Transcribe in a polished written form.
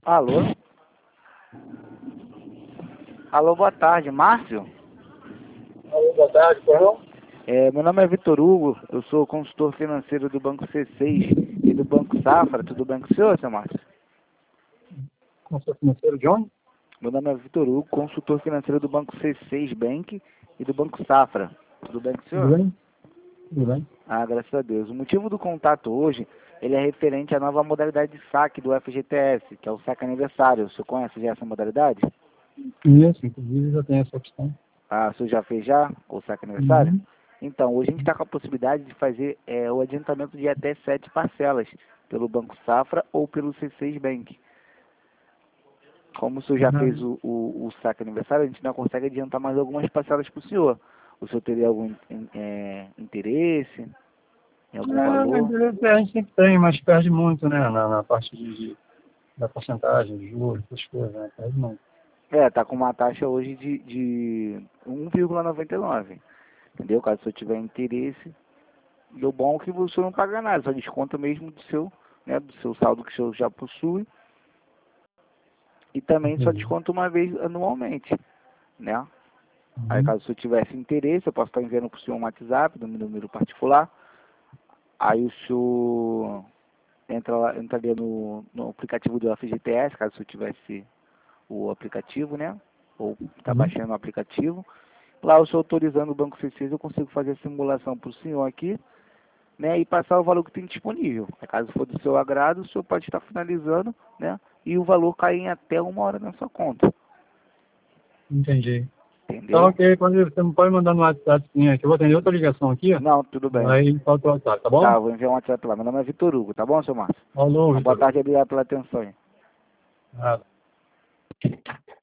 Alô? Alô, boa tarde, Márcio? Alô, boa tarde, Corrão. Meu nome é Vitor Hugo, eu sou consultor financeiro do Banco C6 e do Banco Safra. Tudo bem com o senhor, seu Márcio? Consultor financeiro de onde? Meu nome é Vitor Hugo, consultor financeiro do Banco C6 Bank e do Banco Safra. Tudo bem com o Tudo senhor? bem? Tudo bem. Ah, graças a Deus. O motivo do contato hoje, ele é referente à nova modalidade de saque do FGTS, que é o saque aniversário. O senhor conhece já essa modalidade? Isso, inclusive já tem essa opção. Ah, o senhor já fez já o saque aniversário? Uhum. Então, hoje a gente está com a possibilidade de fazer o adiantamento de até 7 parcelas pelo Banco Safra ou pelo C6 Bank. Como o senhor já fez o saque aniversário, a gente não consegue adiantar mais algumas parcelas para o senhor. O senhor teria algum interesse em algum valor? A gente sempre tem, mas perde muito, né? Na parte da porcentagem, de juros, essas coisas, né? Perde muito. Tá com uma taxa hoje de 1,99. Entendeu? Caso o senhor tiver interesse, e o bom é que o senhor não paga nada, só desconta mesmo do seu, né, do seu saldo que o senhor já possui. E também só Entendi. desconta uma vez anualmente, né? Aí Uhum. caso o senhor tivesse interesse, eu posso estar enviando para o senhor um WhatsApp, do meu número particular. Aí o senhor entraria no aplicativo do FGTS, caso o senhor tivesse o aplicativo, né? Ou está Uhum. baixando o aplicativo. Lá o senhor autorizando o Banco C6, eu consigo fazer a simulação para o senhor aqui, né? E passar o valor que tem disponível. Caso for do seu agrado, o senhor pode estar finalizando, né? E o valor cair em até 1 hora na sua conta. Entendi. Tá Entendeu? ok, você me pode mandar no WhatsApp, sim, que eu vou atender outra ligação aqui, ó. Não, tudo bem. Aí falta o WhatsApp, tá bom? Tá, vou enviar um WhatsApp lá. Meu nome é Vitor Hugo, tá bom, seu Márcio? Falou, Uma boa Vitor. tarde e obrigado pela atenção. Hein? Ah.